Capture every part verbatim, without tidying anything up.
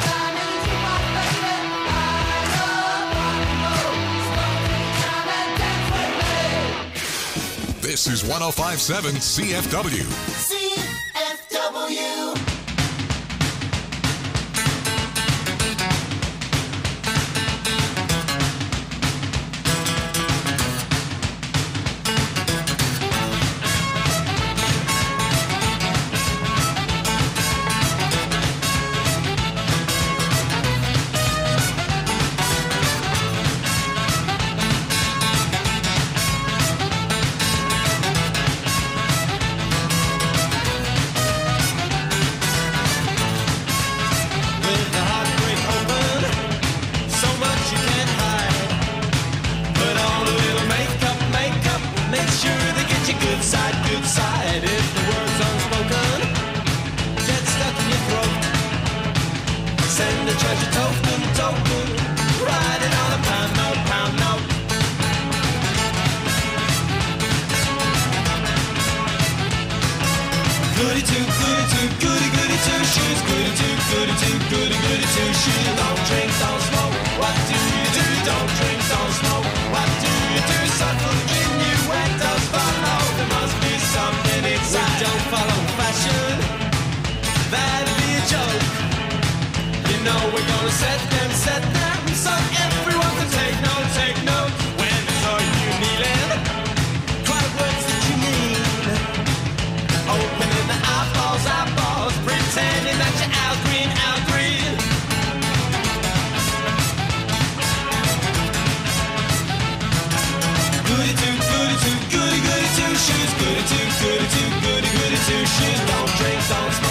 This is one oh five point seven C F W. C F W.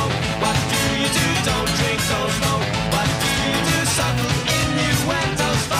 Don't drink, don't smoke. What do you do? Suckle in you and those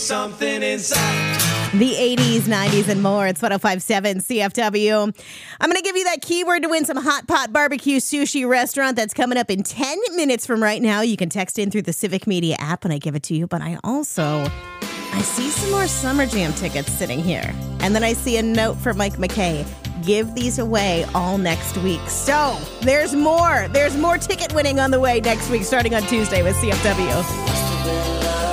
something inside. The eighties, nineties, and more. It's one oh five point seven C F W. I'm going to give you that keyword to win some Hot Pot Barbecue Sushi restaurant that's coming up in ten minutes from right now. You can text in through the Civic Media app when I give it to you. But I also, I see some more Summer Jam tickets sitting here. And then I see a note from Mike McKay. Give these away all next week. So there's more. There's more ticket winning on the way next week, starting on Tuesday with C F W.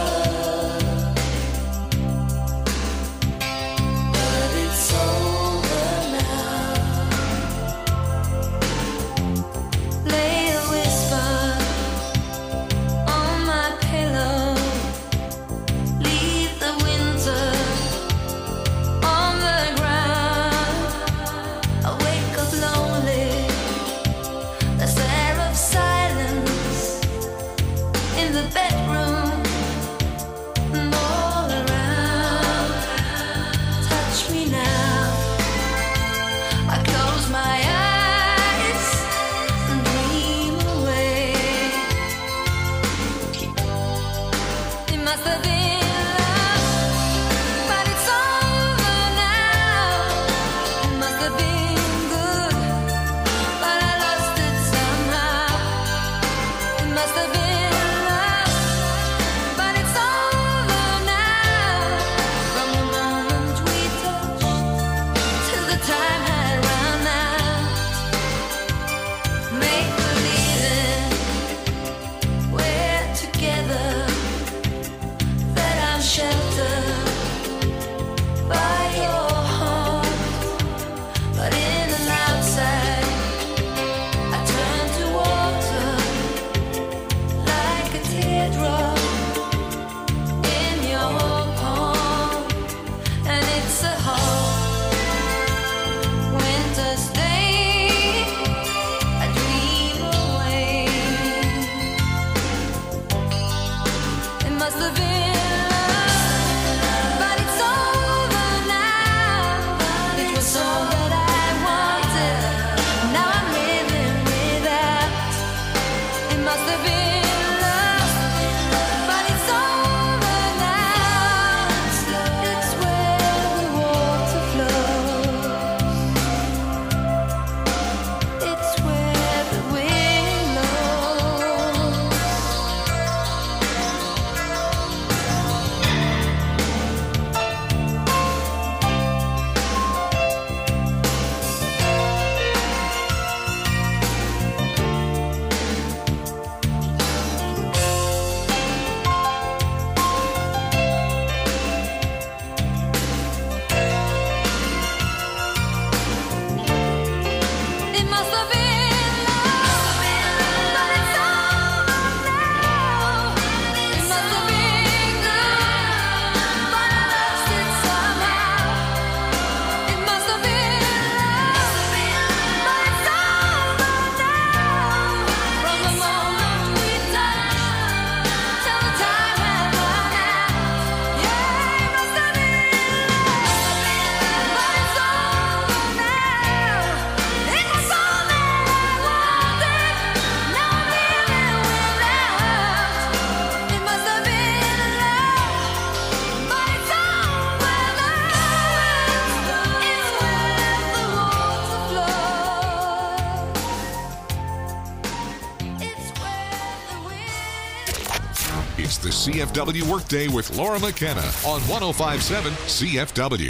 It's the C F W Workday with Laura McKenna on one oh five point seven C F W.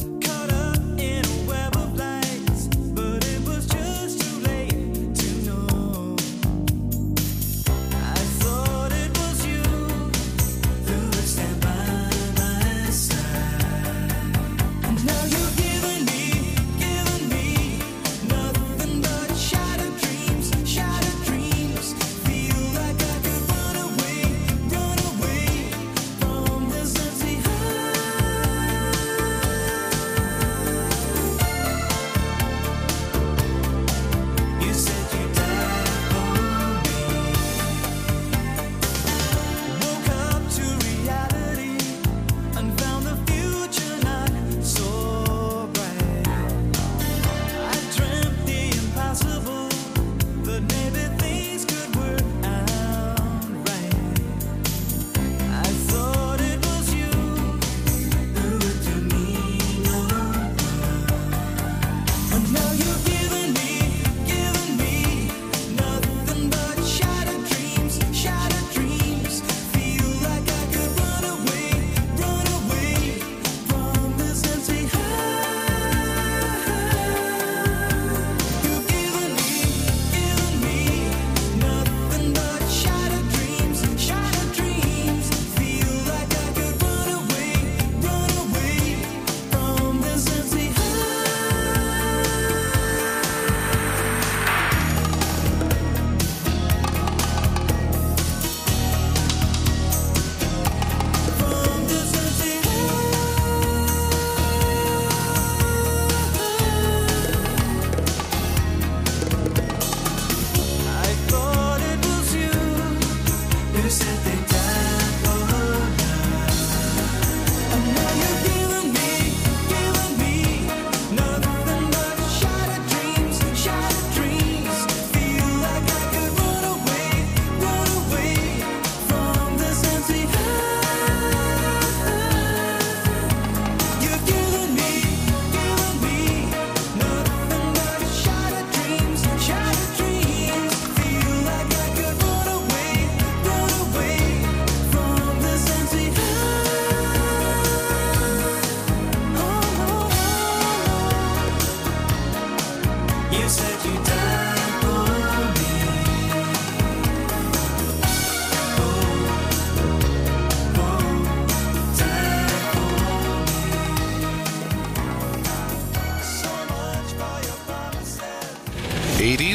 But it was just too late to know.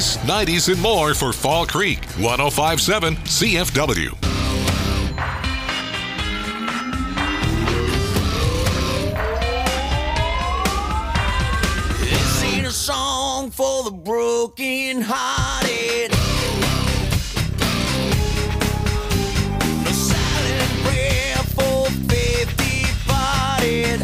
eighties, nineties, and more for Fall Creek. one oh five point seven C F W. This ain't a song for the broken hearted. A silent prayer for faith departed.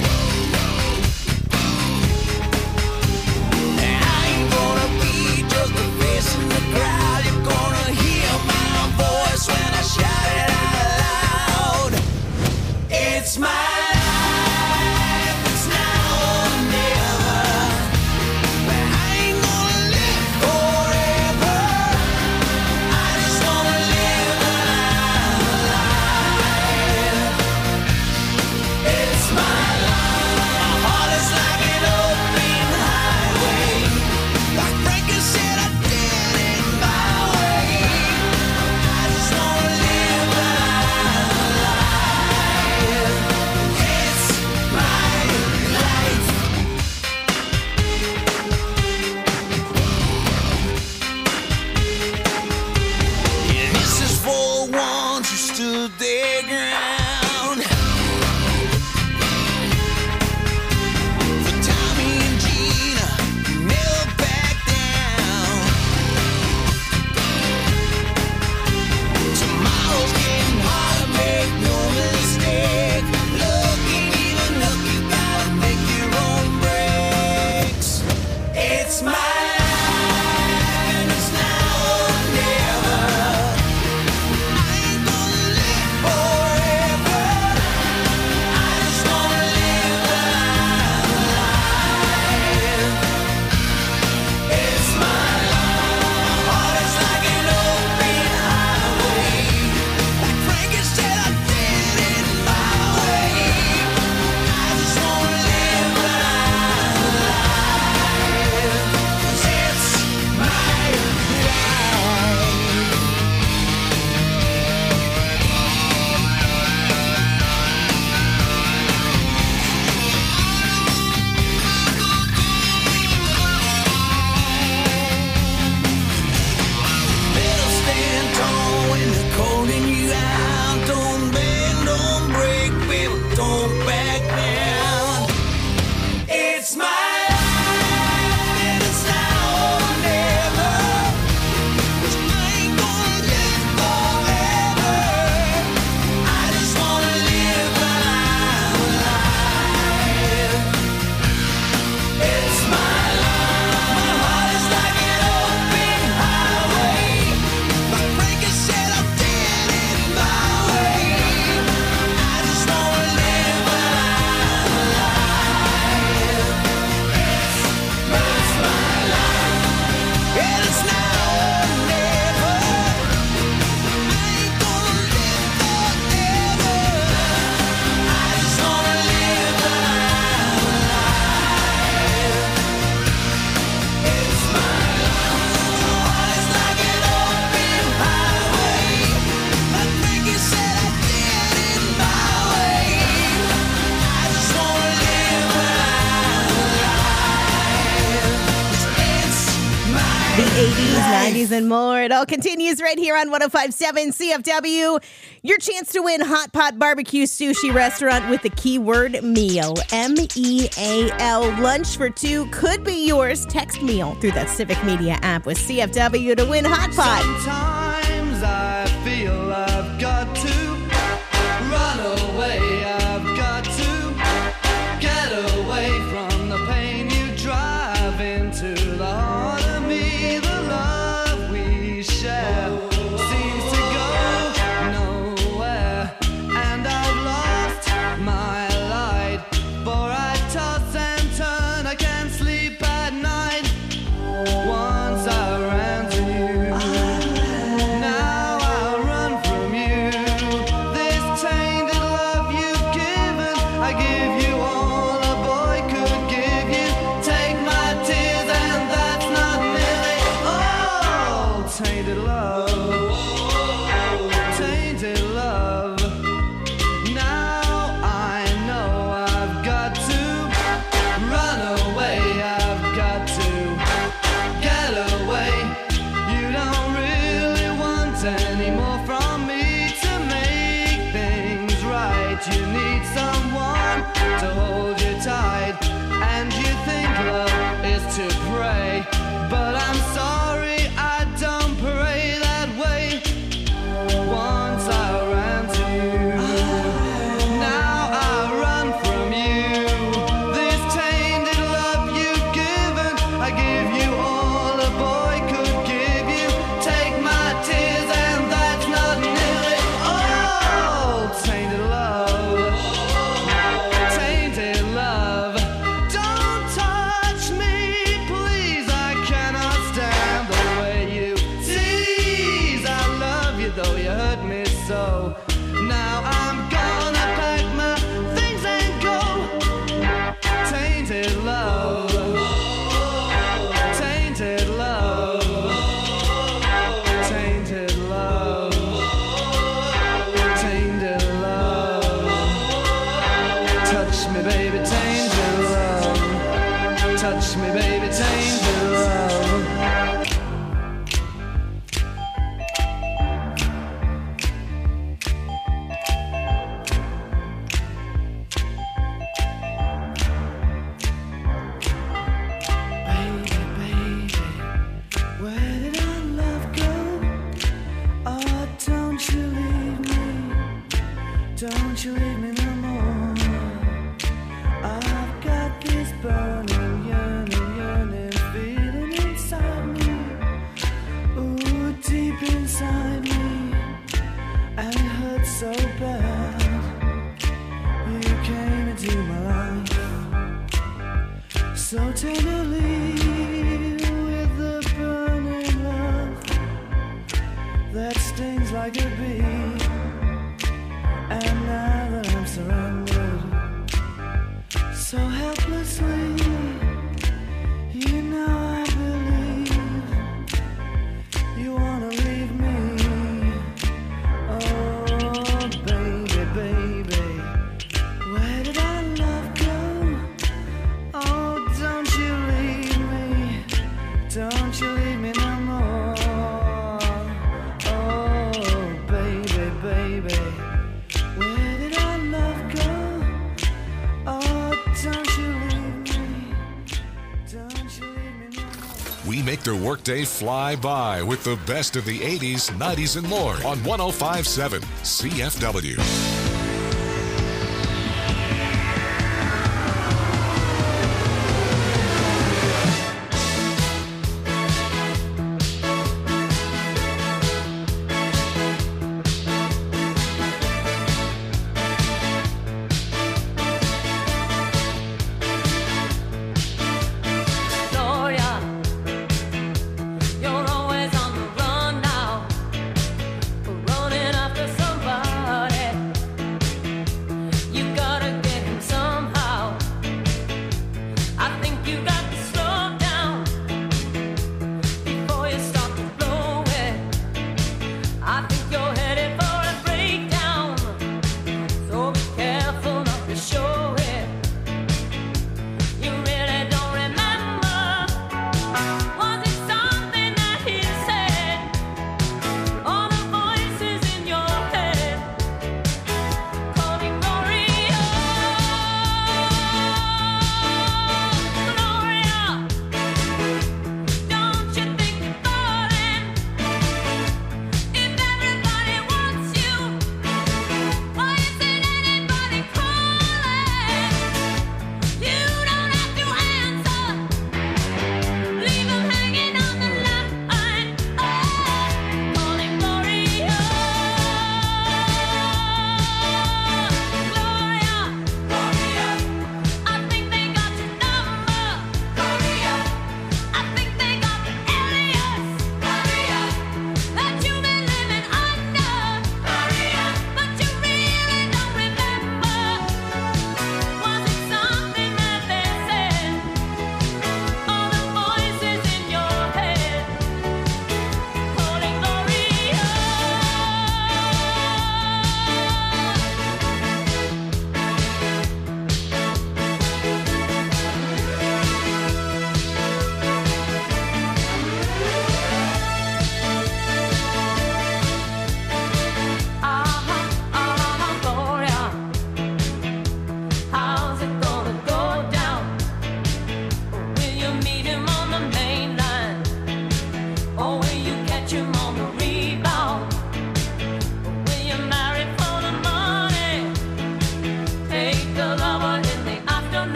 I ain't gonna be just a face in the crowd. You're gonna hear my voice when I shout it out loud. It's my life, it's now or never. But I ain't gonna live forever. I just wanna live alive. It's my life. My heart is like an open highway. Like Frankie said, I did it my way. I just wanna live alive. It's my life. Yeah, this is for ones who stood their ground. For Tommy and Gina, who never backed down. Tomorrow's getting hard, make no mistake. Looking even look, you gotta make your own breaks. It's my life, and it's now or never. I ain't gonna live forever. I just wanna live alive. It's my life. My heart is like an open highway. Like Frankie said, I did it my way. I just wanna live alive. 'Cause it's my life. Better stand tall when they're calling you out. Don't bend, don't break, baby, don't back down. It's my life, and it's now or never. 'Cause I ain't gonna live forever. I just wanna live alive. It's my life. My heart is like an open highway. Like Frankie said, I did it my way. I just wanna live alive. It's my life, and it's now or never. I ain't gonna live forever. I just wanna live alive. It's my life. My heart is like an open highway. Like Frankie said, I did it my way. I just wanna live alive. It's my The eighties, life. nineties, and more. It all continues right here on one oh five point seven C F W. Your chance to win Hot Pot Barbecue Sushi Restaurant with the keyword meal. M E A L. Lunch for two could be yours. Text meal through the Civic Media app with C F W to win Hot Pot. Sometimes I feel I've got to run away. I've got to get away from the pain you drive into the heart of me. The love we share seems to go nowhere, and I've lost my light. For I toss and turn, I can't sleep at night. Once I ran to you, now I run from you. This tainted love you've given, I give you all a boy could give you. Take my tears and that's not nearly all. Tainted love, tainted love. Now I know I've got to run away. I've got to get away. want any more from me to make things right. You need someone to hold you tight, and you think love is to pray, but I'm sorry, I don't pray that way. Once I ran to you, now I run from you. This tainted love you've given, I give you all a boy could give you. Take my tears and that's not nearly all. Tainted love, tainted love. Don't touch me, please, I cannot stand the way you tease. I love you though you hurt me so. Now I'm gonna pack my things and go. Tainted love, tainted love, tainted love, tainted love. Touch me, baby, tainted love. Touch me, baby, tainted love. Baby, baby, where did our love go? Oh, don't you leave me, don't you leave me no more. I've got this burning, yearning, yearning feeling inside me, ooh, deep inside me, and it hurts so bad. You came into my life so tenderly, with the burning love that stings like a bee. And now that I'm surrounded so helplessly, you know I believe you wanna leave me. Oh, baby, baby, where did our love go? Oh, don't you leave me, don't you leave me no more. Oh, baby, baby, where did our love go? Oh, don't you leave me, don't you leave me no more. We make their workday fly by with the best of the eighties, nineties, and more on one oh five point seven C F W. Gloria, you're always on the run now, running after somebody.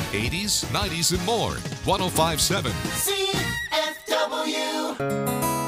eighties, nineties, and more. one oh five point seven. C F W.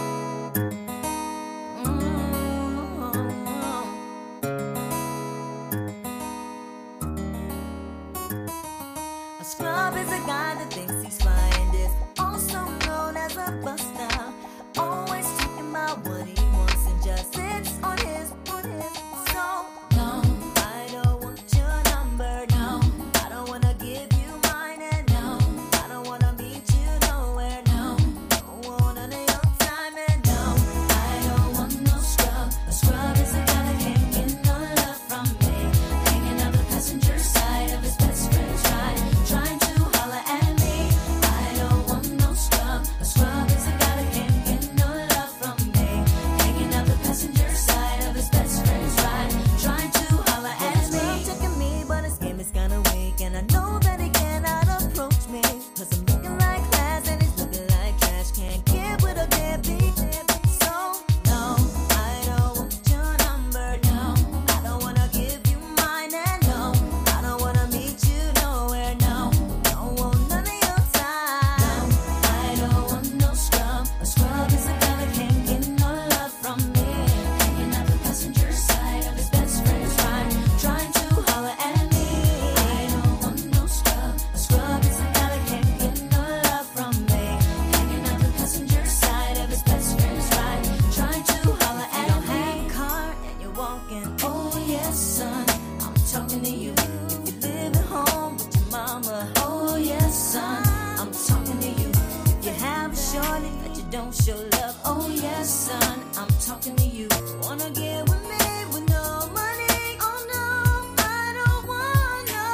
A scrub is a guy that thinks he's fine, is also known as a buster. Always talking about what he wants and just sits on his, on his. So, no, I don't want your number, no. I don't wanna give you mine, and no, I don't wanna meet you nowhere, no. Don't want none of your time, and no, I don't want no scrub. A scrub is a guy that can't get no love from me. Hanging out the passenger side of his best friend's ride, trying to holler at me. I don't want no scrub. A scrub is a guy that can't get no love from me. Hanging out the passenger side of his best friend's ride, trying to holler at me. He's checking me, but his game is kinda weak, and I know that he cannot approach me, 'cause I'm looking like class and he's looking like trash. Can't get with a deadbeat. So, no, I don't want your number, no. I don't wanna give you mine, and no, I don't wanna meet you nowhere, no. Don't want none of your time. I don't want no scrub. A scrub is a guy that can't get no love from me. Hanging out the passenger side of his best friend's ride, trying to holler at me. I don't want no scrub. A scrub is a guy that can't get no love from me. Hanging out the passenger side of his best friend's ride, trying to holler at me. You don't have a car and you're walking. Oh yes, son, I'm talking to you. If you live at home with your mama. Oh yes, son, I'm talking to you. If you have a shorty that you don't show love. Oh yes, son, I'm talking to you. Wanna get with me with no money? Oh no, I don't want no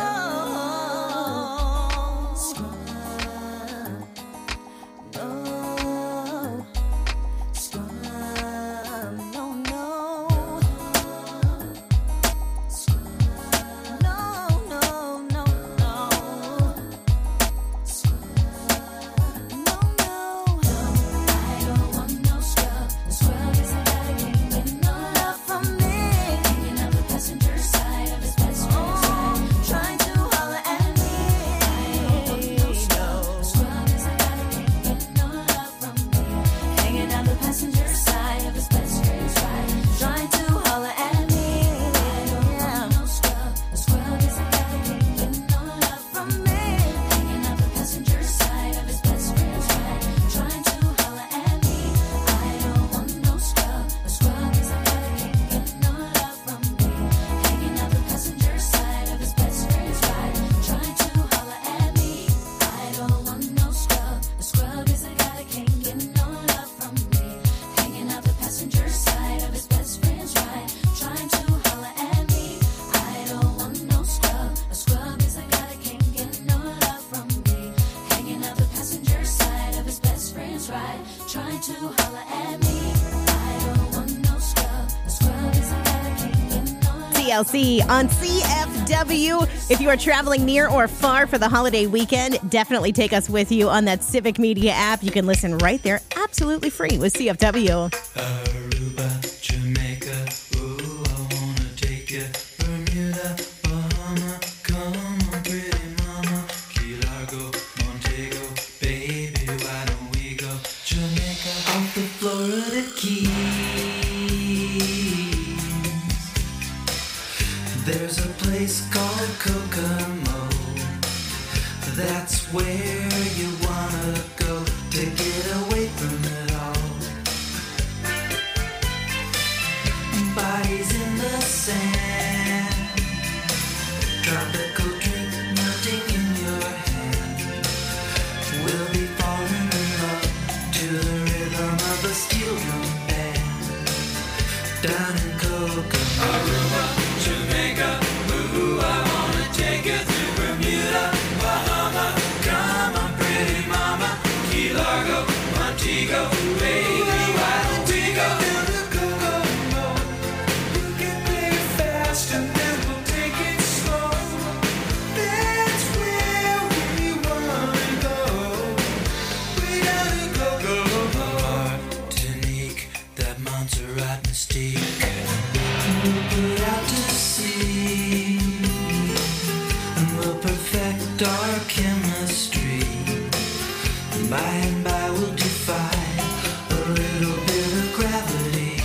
scrub. No scrub. No, no. Scrub. No, no, no, no. Scrub. No, no. I don't want no scrub. A scrub is a guy that can't get no love from me. Hanging out the passenger side of his best friend's ride, trying to holler at me. I don't want no scrub. A scrub is a guy that can't get no love from me. Hanging out the passenger side of his best friend's ride, trying to holler at me. I don't want no scrub. A scrub is a guy that can't get no love from me. Hanging out the passenger side of his best friend's ride, trying to holler at me. I don't want no scrub. A scrub is a guy that can't get no love from me. Hanging out the passenger side of his best friend's ride, trying to holler at me. I don't want no scrub. A scrub is a guy that can't get no love from me. Hanging out the passenger side of his best friend's ride, trying to holler at me. I don't want no scrub. A scrub is a guy that can't get no love from me. Hanging out the passenger side of his best friend's ride, trying to holler at me. I don't want no scrub. A scrub is a guy that can't get no love. T L C on C F W. If you are traveling near or far for the holiday weekend, definitely take us with you on that Civic Media app. You can listen right there, absolutely free with C F W. Aruba, Jamaica, ooh, I wanna take you. Bermuda, Bahama, come on, pretty mama. Key Largo, Montego, baby, why don't we go? Jamaica, off the Florida Keys. There's a place called Kokomo. That's where you wanna go to get away from it all. Bodies in the sand, tropical drink melting in your hand. We'll be falling in love to the rhythm of a steel drum band. Down in Kokomo, Aruba, Jamaica, ooh, I wanna take you to Bermuda, Bahama, come on. dark chemistry. By and by we'll defy a little bit of gravity.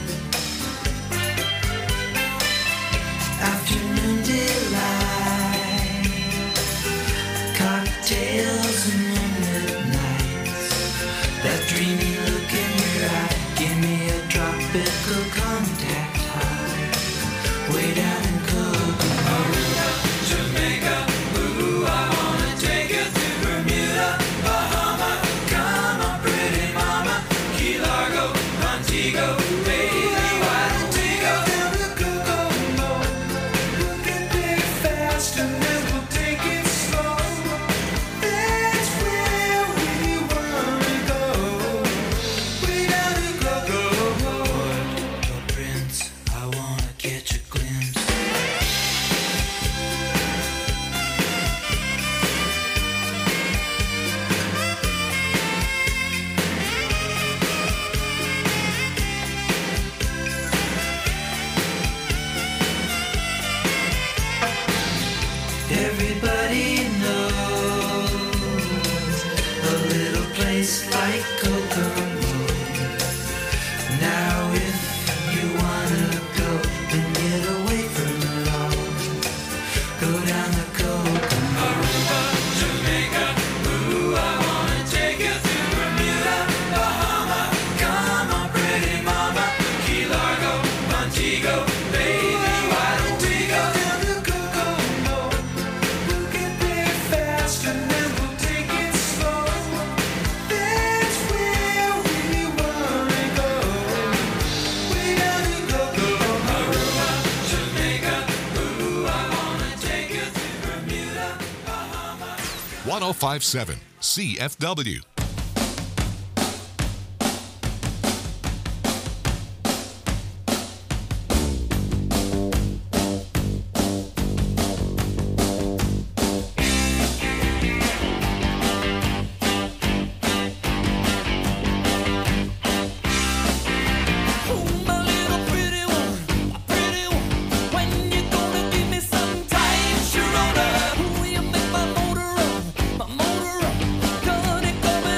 Afternoon delight, cocktails and moonlit nights. That dreamy look in your eye, give me a tropical contact high. Way down in Coconut, Jamaica. Ooh, I wanna take you to Bermuda, Bahama. Come on, pretty mama. Key Largo, Montego, baby, why don't we go down to Coconut? We'll get there fast and then we'll take it slow. That's where we wanna go. Way down to Coconut. Port au Prince, I wanna catch a glimpse. Everybody knows a little place like Kokomo. Now if you wanna go and get away from it all, go down to Kokomo. Aruba, Jamaica, ooh, I wanna take you to Bermuda, Bahama. Come on, pretty mama. Key Largo, Montego, baby, why don't we go down to Kokomo? We'll get there fast and then we'll take it slow. That's where we wanna go. Way down to Kokomo. Aruba, Jamaica, ooh, I wanna take you to Bermuda, Bahama. one oh five point seven C F W. My little pretty one, my pretty one, when you gonna give me some time, Sharona? Will you make my motor run, my motor run? Gonna come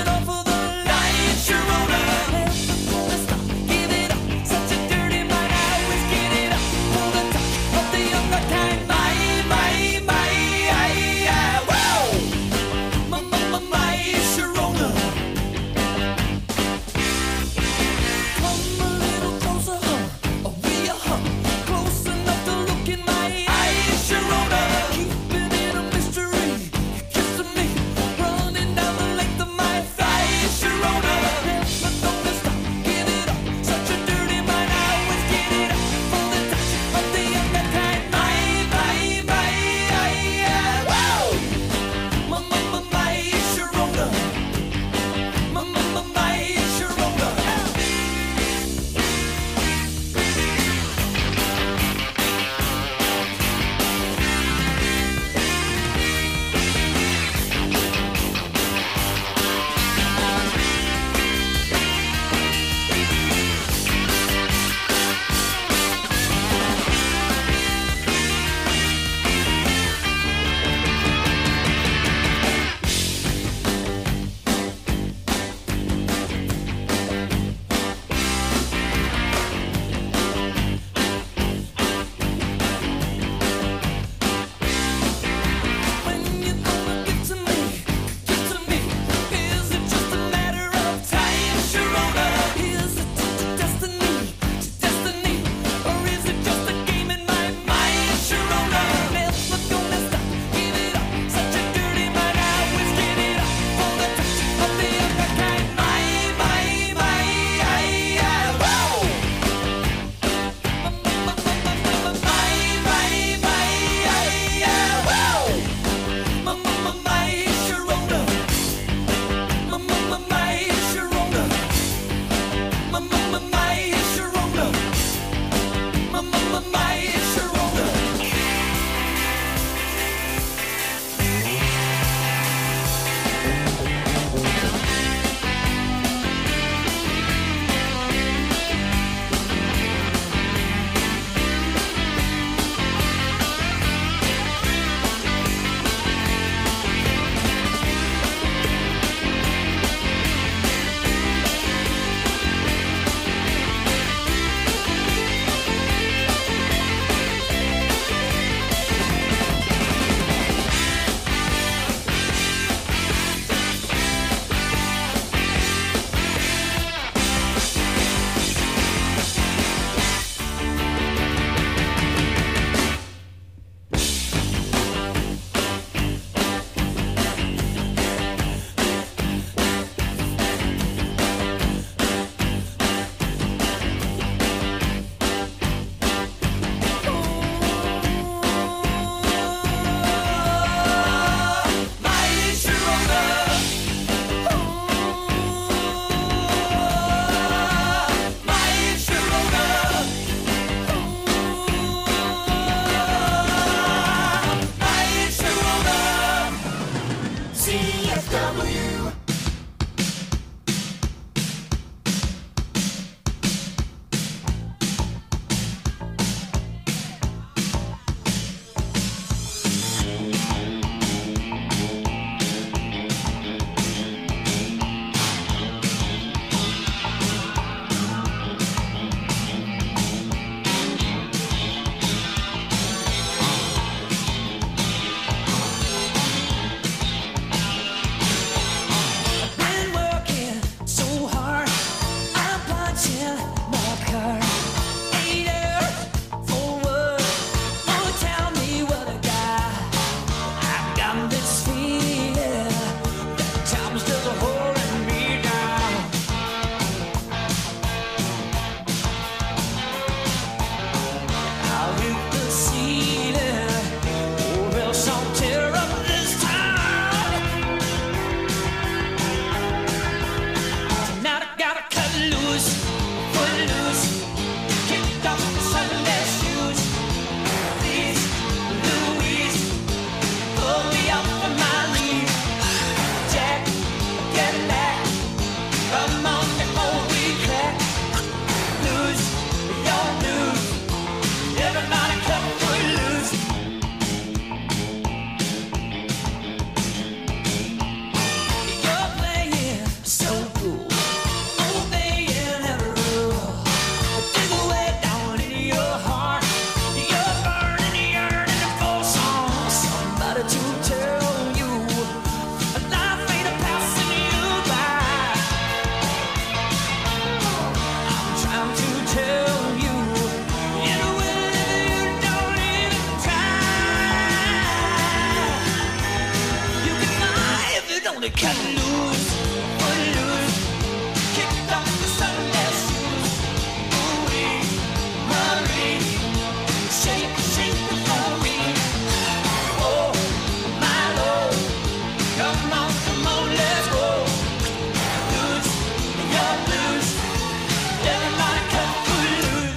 gonna cut loose, footloose, kick off the Sunday shoes. Ooh-wee, Marie, shake, shake the booty. Oh, my Lord, come on, come on, let's go. Loose, you're loose, everybody cut footloose.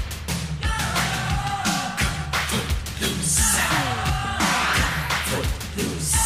Footloose, footloose.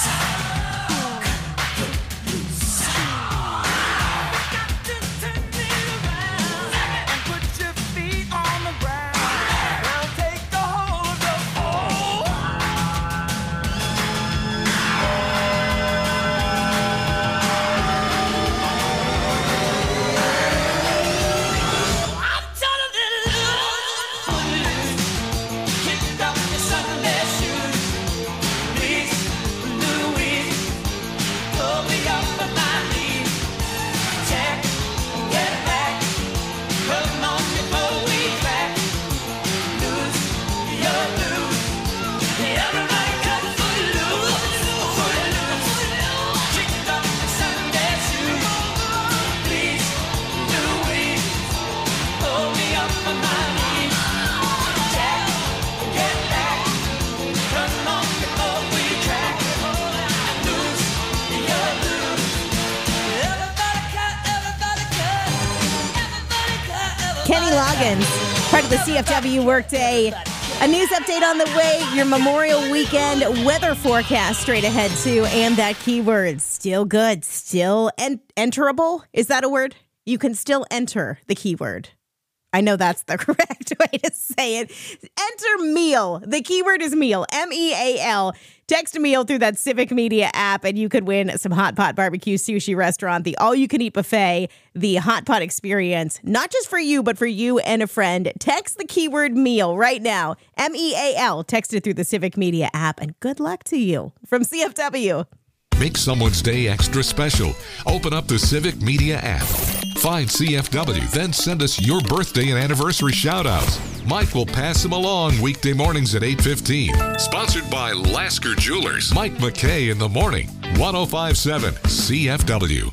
Kenny Loggins, part of the C F W Workday. A news update on the way, your Memorial Weekend weather forecast straight ahead too, and that keyword, still good, still en- enterable. Is that a word? You can still enter the keyword. I know that's the correct way to say it. Enter meal. The keyword is meal, M E A L. Text meal through that Civic Media app, and you could win some Hot Pot Barbecue Sushi Restaurant, the all-you-can-eat buffet, the Hot Pot experience, not just for you, but for you and a friend. Text the keyword meal right now, M E A L. Text it through the Civic Media app, and good luck to you from C F W. Make someone's day extra special. Open up the Civic Media app. Find C F W, then send us your birthday and anniversary shout-outs. Mike will pass them along weekday mornings at eight fifteen. Sponsored by Lasker Jewelers. Mike McKay in the morning. one oh five point seven C F W.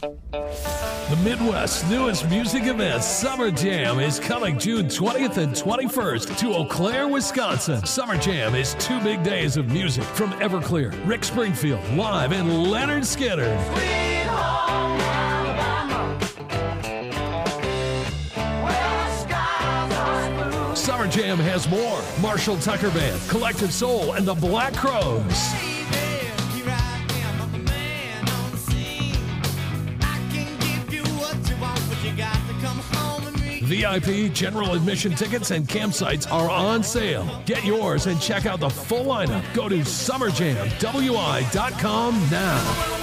The Midwest's newest music event, Summer Jam, is coming June twentieth and twenty-first to Eau Claire, Wisconsin. Summer Jam is two big days of music from Everclear, Rick Springfield, live, and Leonard Skinner. Sweet home Alabama, where the skies are blue. Summer Jam has more. Marshall Tucker Band, Collective Soul, and the Black Crows. V I P, general admission tickets, and campsites are on sale. Get yours and check out the full lineup. Go to summer jam w i dot com now.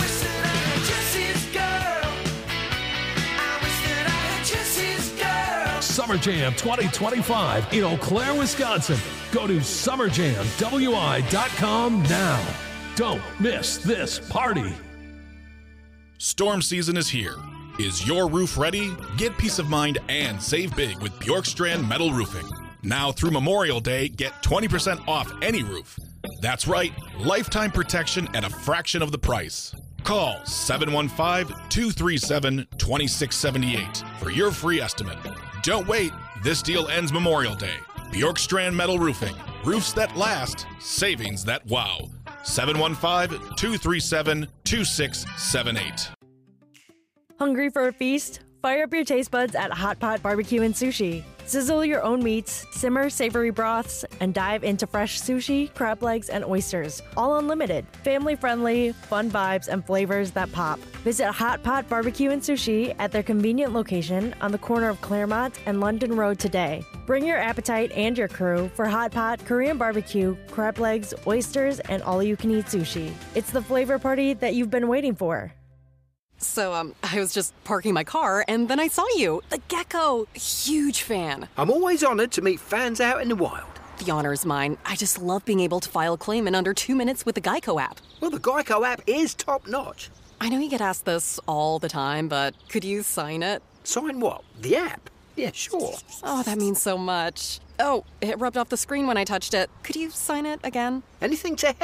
Summer Jam twenty twenty-five in Eau Claire, Wisconsin. Go to summer jam w i dot com now. Don't miss this party. Storm season is here. Is your roof ready? Get peace of mind and save big with Bjorkstrand Metal Roofing. Now through Memorial Day, get twenty percent off any roof. That's right, lifetime protection at a fraction of the price. Call seven one five, two three seven, two six seven eight for your free estimate. Don't wait, this deal ends Memorial Day. Bjorkstrand Metal Roofing. Roofs that last, savings that wow. seven one five, two three seven, two six seven eight. Hungry for a feast? Fire up your taste buds at Hot Pot Barbecue and Sushi. Sizzle your own meats, simmer savory broths, and dive into fresh sushi, crab legs, and oysters. All unlimited. Family-friendly, fun vibes, and flavors that pop. Visit Hot Pot Barbecue and Sushi at their convenient location on the corner of Claremont and London Road today. Bring your appetite and your crew for Hot Pot, Korean barbecue, crab legs, oysters, and all-you-can-eat sushi. It's the flavor party that you've been waiting for. So, um, I was just parking my car, and then I saw you. The Gecko. Huge fan. I'm always honored to meet fans out in the wild. The honor is mine. I just love being able to file a claim in under two minutes with the Geico app. Well, the Geico app is top-notch. I know you get asked this all the time, but could you sign it? Sign what? The app? Yeah, sure. Oh, that means so much. Oh, it rubbed off the screen when I touched it. Could you sign it again? Anything to help.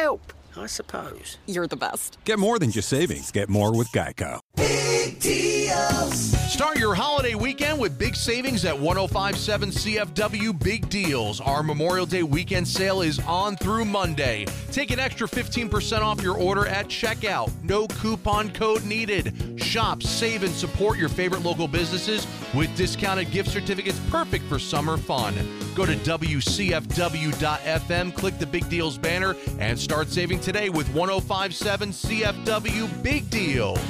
I suppose. You're the best. Get more than just savings. Get more with Geico. Big deals. Start your holiday weekend with big savings at one oh five point seven C F W Big Deals. Our Memorial Day weekend sale is on through Monday. Take an extra fifteen percent off your order at checkout. No coupon code needed. Shop, save, and support your favorite local businesses with discounted gift certificates perfect for summer fun. Go to W C F W dot F M, click the Big Deals banner, and start saving today with one oh five point seven C F W Big Deals.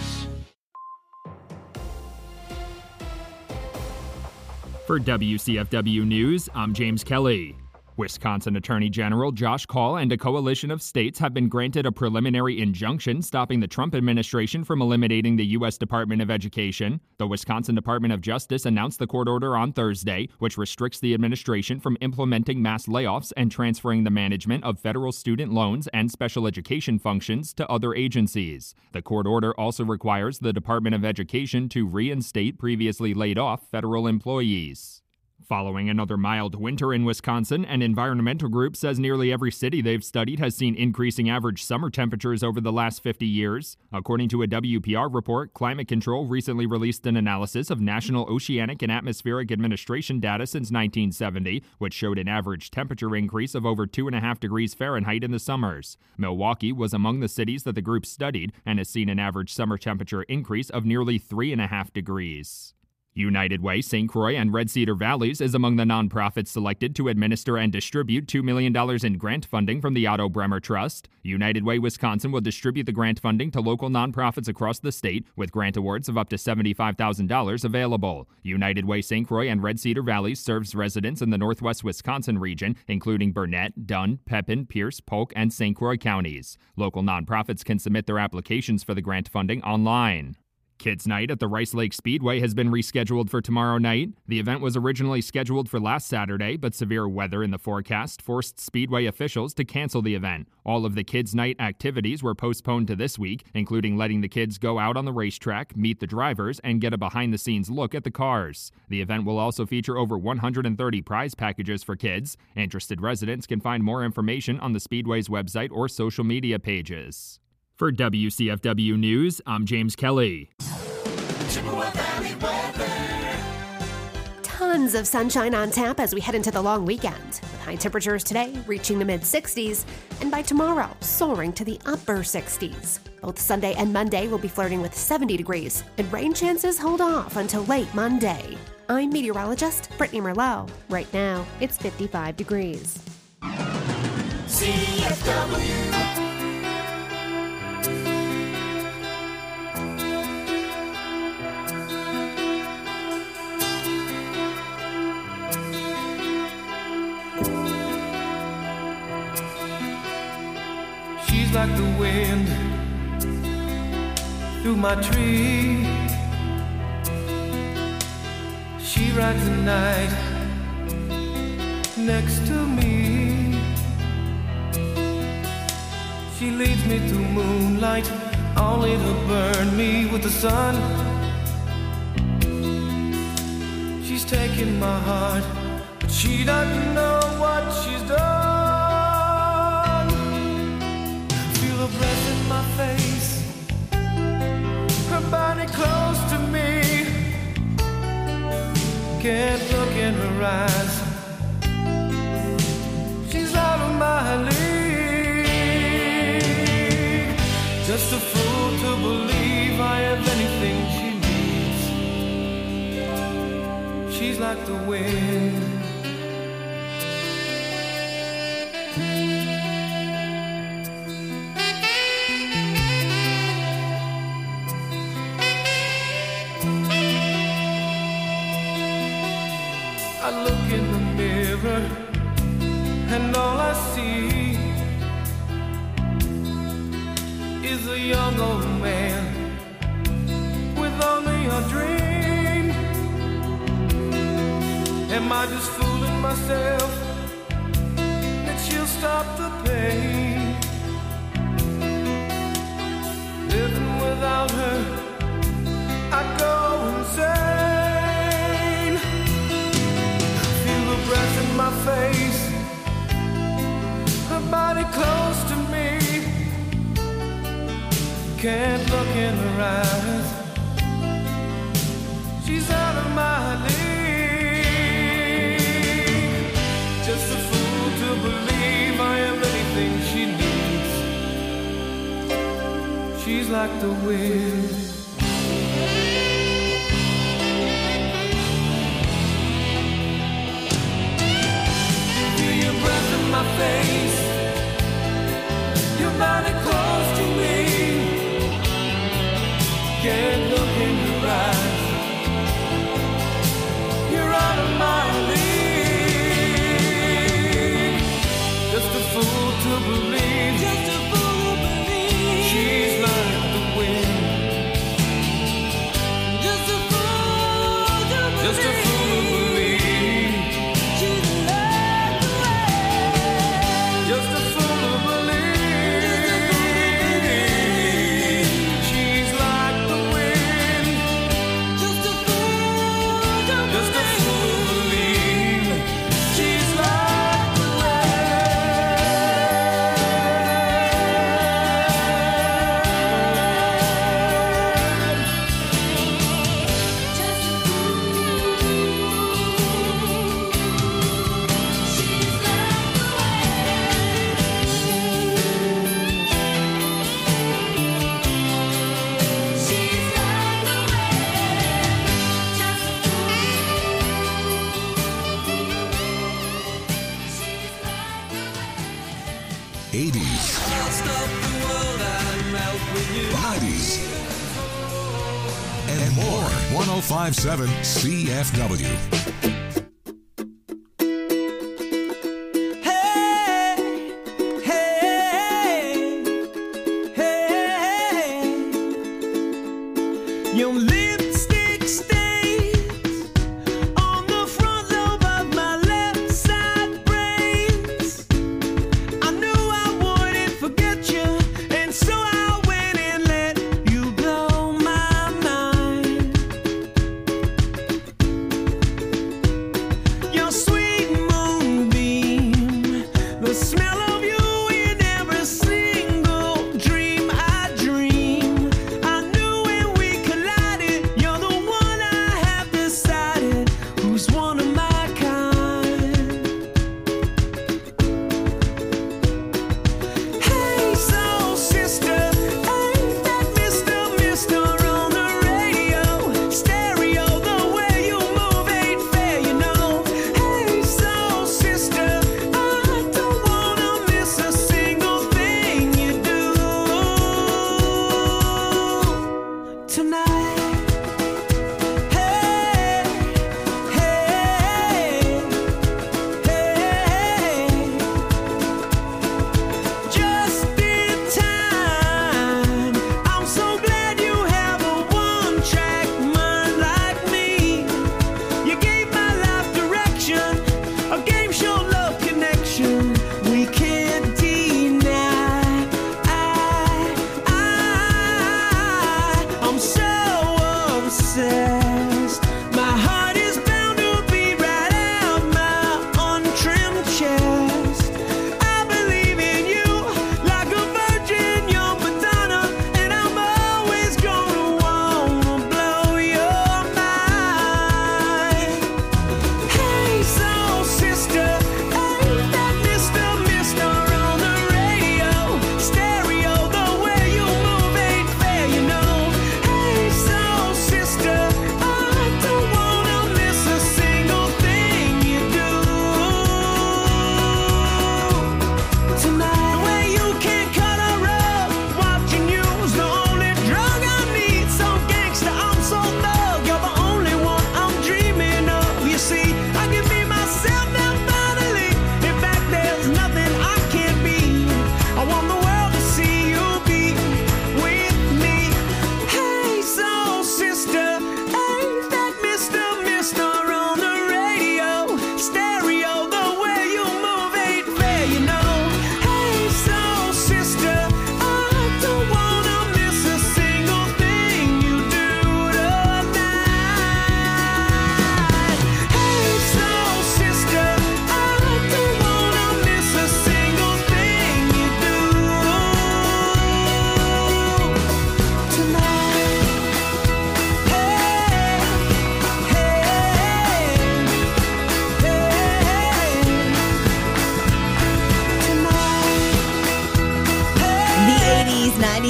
For W C F W News, I'm James Kelly. Wisconsin Attorney General Josh Kaul and a coalition of states have been granted a preliminary injunction stopping the Trump administration from eliminating the U S Department of Education. The Wisconsin Department of Justice announced the court order on Thursday, which restricts the administration from implementing mass layoffs and transferring the management of federal student loans and special education functions to other agencies. The court order also requires the Department of Education to reinstate previously laid off federal employees. Following another mild winter in Wisconsin, an environmental group says nearly every city they've studied has seen increasing average summer temperatures over the last fifty years. According to a W P R report, Climate Control recently released an analysis of National Oceanic and Atmospheric Administration data since nineteen seventy, which showed an average temperature increase of over two point five degrees Fahrenheit in the summers. Milwaukee was among the cities that the group studied and has seen an average summer temperature increase of nearly three point five degrees. United Way, Saint Croix, and Red Cedar Valleys is among the nonprofits selected to administer and distribute two million dollars in grant funding from the Otto Bremer Trust. United Way Wisconsin will distribute the grant funding to local nonprofits across the state, with grant awards of up to seventy-five thousand dollars available. United Way, Saint Croix, and Red Cedar Valleys serves residents in the northwest Wisconsin region, including Burnett, Dunn, Pepin, Pierce, Polk, and Saint Croix counties. Local nonprofits can submit their applications for the grant funding online. Kids Night at the Rice Lake Speedway has been rescheduled for tomorrow night. The event was originally scheduled for last Saturday, but severe weather in the forecast forced Speedway officials to cancel the event. All of the Kids Night activities were postponed to this week, including letting the kids go out on the racetrack, meet the drivers, and get a behind-the-scenes look at the cars. The event will also feature over one hundred thirty prize packages for kids. Interested residents can find more information on the Speedway's website or social media pages. For W C F W News, I'm James Kelly. Tons of sunshine on tap as we head into the long weekend, with high temperatures today reaching the mid sixties, and by tomorrow soaring to the upper sixties. Both Sunday and Monday will be flirting with seventy degrees, and rain chances hold off until late Monday. I'm meteorologist Brittany Merlot. Right now, it's fifty-five degrees. C F W. She's like the wind through my tree. She rides the night next to me. She leads me through moonlight, only to burn me with the sun. She's taking my heart, but she doesn't know what she's done. Her breath in my face, her body close to me. Can't look in her eyes, she's out of my league. Just a fool to believe I have anything she needs. She's like the wind. I look in the mirror and all I see is a young old man with only a dream. Am I just fooling myself that she'll stop the pain? Living without her, I go insane. Breath in my face, her body close to me. can't look in her eyes. She's out of my league. Just a fool to believe I am anything she needs. She's like the wind. Feel your breath in my face. Your body close to me. Can't look in your eyes. You're out of my league. Just a fool to believe. Just a fool to believe. She's like the wind. Just a fool to believe. Just a fool to believe. She's like the wind. Just a fool to believe. She's like the wind. Just a fool to believe. Just a fool to believe. She's like the eighties, nineties, and more. one oh five point seven C F W. Hey, hey, hey. Your lipstick stains on the front lobe of my left side brains. I knew I wouldn't forget you, and so I went and let you blow my mind. Your sweet moonbeam, the smell of you in every single dream I dream. I knew when we collided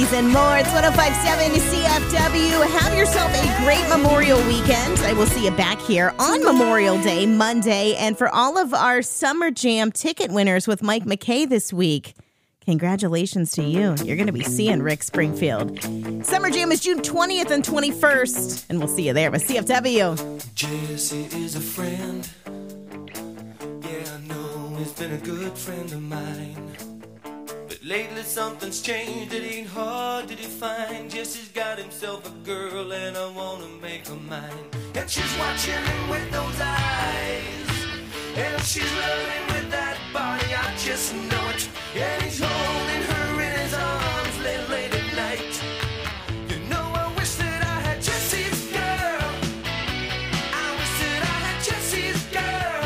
nineties and more. It's one oh five point seven C F W. Have yourself a great Memorial weekend. I will see you back here on Memorial Day, Monday. And for all of our Summer Jam ticket winners with Mike McKay this week, congratulations to you. You're going to be seeing Rick Springfield. Summer Jam is June twentieth and twenty-first, and we'll see you there with C F W. Jesse is a friend. Yeah, I know he's been a good friend of mine. But lately something's changed, it ain't hard to define. Jesse's got himself a girl and I wanna make her mine. And she's watching him with those eyes, and she's loving with that body, I just know it. And he's holding her in his arms late, late at night. You know I wish that I had Jesse's girl. I wish that I had Jesse's girl.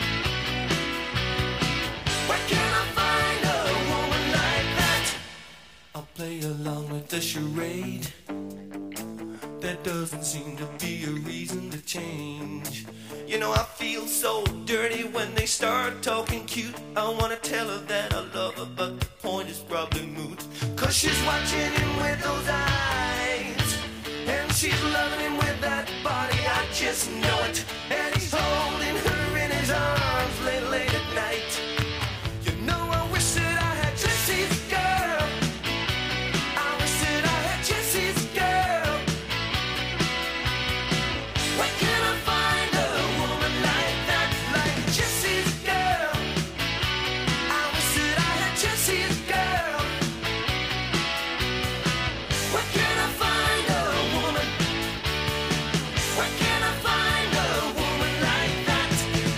Where can I find a woman like that? I'll play along with the charade. There doesn't seem to be a reason to change. You know I feel so dirty when they start talking cute. I wanna tell her that I love her, but the point is probably moot. Cause she's watching him with those eyes, and she's loving him with that body, I just know it. And he's holding her in his arms late, late at night. You know I wish that I had Jesse's girl. I wish that I had Jesse's girl. Where can I find a woman like that, like Jesse's girl? I wish that I had Jesse's girl. Where can I find a woman? Where can I find a woman like that?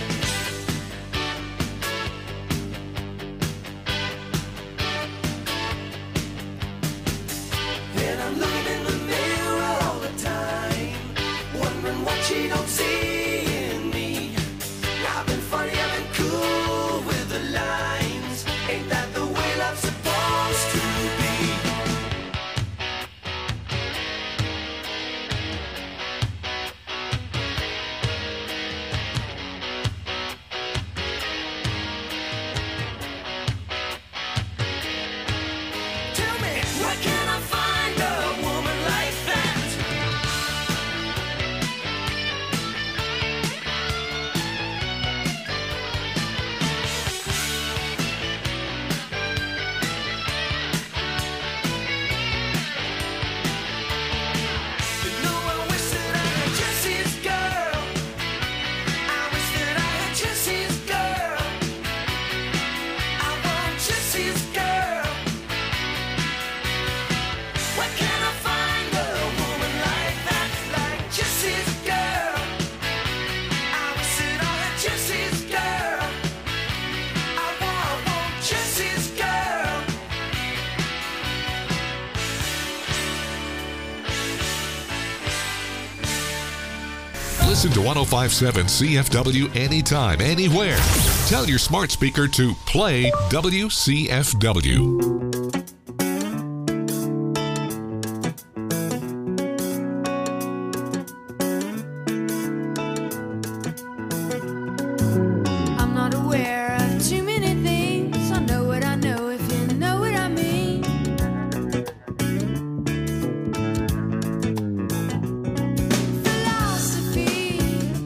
And I'm looking in the mirror all the time, wondering what she don't see in me. I've been funny, I've been cool with the lines. Ain't that the way love's supposed to be? Tell me, where can I find a woman like that? You know I wish that I had Jesse's girl. I wish that I had Jesse's girl. I want Jesse's girl. Where can I find a woman like that, like Jesse's girl? I wish that I had Jesse's girl. I want, I want Jesse's girl. Listen to one oh five point seven C F W anytime, anywhere. Tell your smart speaker to play W C F W. I'm not aware of too many things. I know what I know, if you know what I mean. Philosophy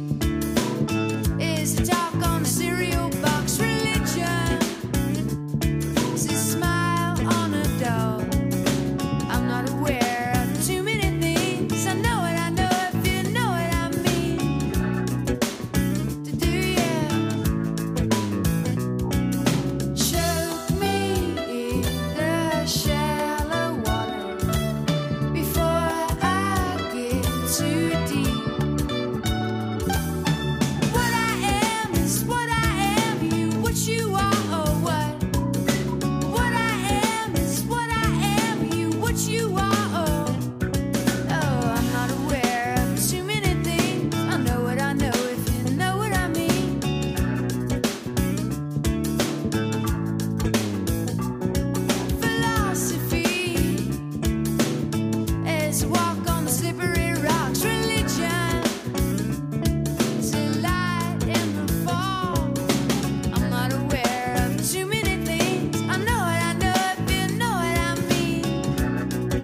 is a talk on a cereal box. Religion is a smile on a dog. I'm not aware of too many things. I know what I know, if you know what I mean. To do, yeah. Choke me in the shallow water before I get too deep. What I am is what I am, you what you are or what? What I am is what I am, you what you are or oh, I'm not aware of too many things. I know what I know, if you know what I mean. Philosophy is a walk on the slippery rocks. Religion is a light in the fall. I'm not aware of too many things. I know what I know, if you know what I mean.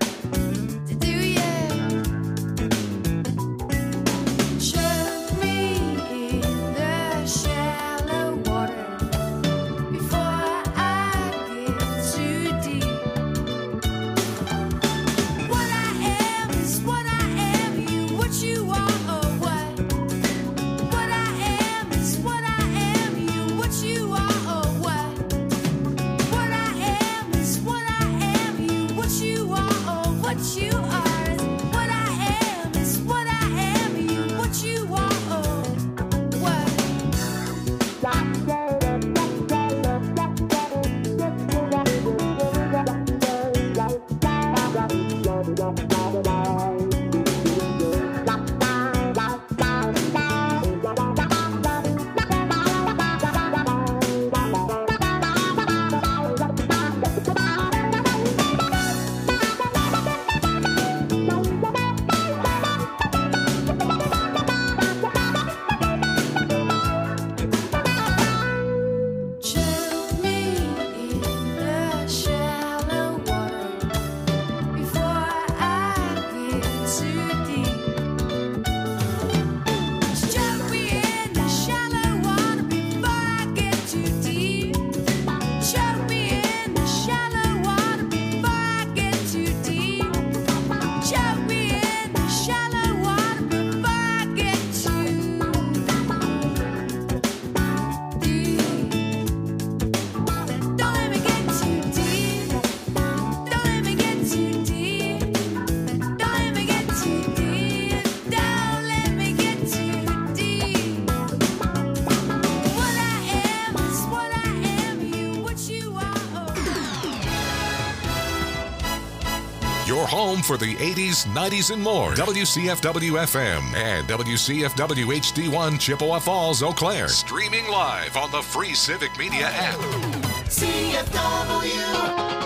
Your home for the eighties, nineties, and more. W C F W F M and W C F W H D one Chippewa Falls, Eau Claire. Streaming live on the free Civic Media app. C F W.